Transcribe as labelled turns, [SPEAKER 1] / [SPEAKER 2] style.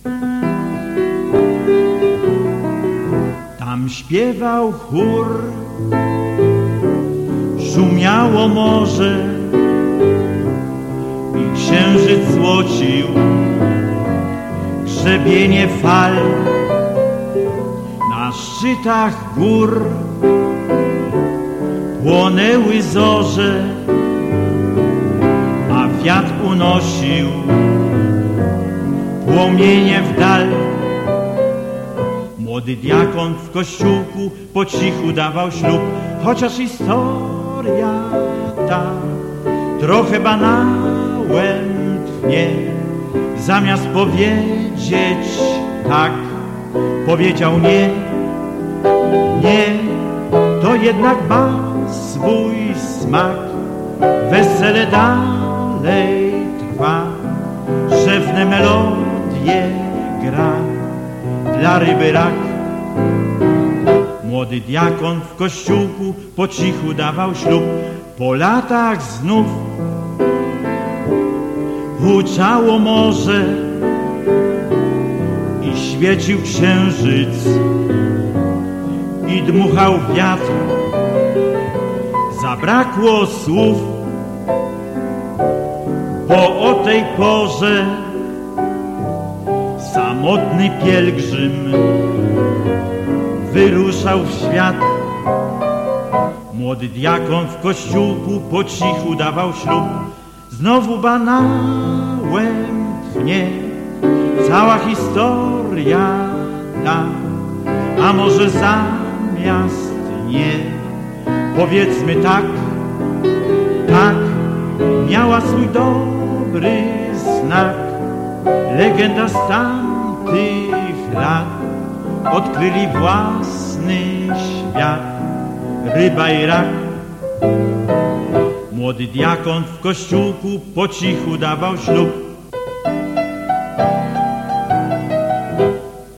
[SPEAKER 1] Tam śpiewał chór, szumiało morze i księżyc złocił grzebienie fal. Na szczytach gór płonęły zorze, a wiatr unosił płomienie w dal. Młody diakon w kościółku po cichu dawał ślub, chociaż historia ta trochę banałem tchnie. Zamiast powiedzieć tak, powiedział nie. Nie, to jednak ma swój smak. Wesele dalej trwa, szewne melodie gra dla ryby rak. Młody diakon w kościółku po cichu dawał ślub. Po latach znów huczało morze i świecił księżyc i dmuchał wiatr. Zabrakło słów, bo o tej porze samotny pielgrzym wyruszał w świat. Młody diakon w kościółku po cichu dawał ślub. Znowu banałem tchnie cała historia ta, a może zamiast nie powiedzmy tak. Tak, miała swój dobry znak. Legenda z tamtych lat odkryli własny świat, ryba i rak. Młody diakon w kościółku po cichu dawał ślub.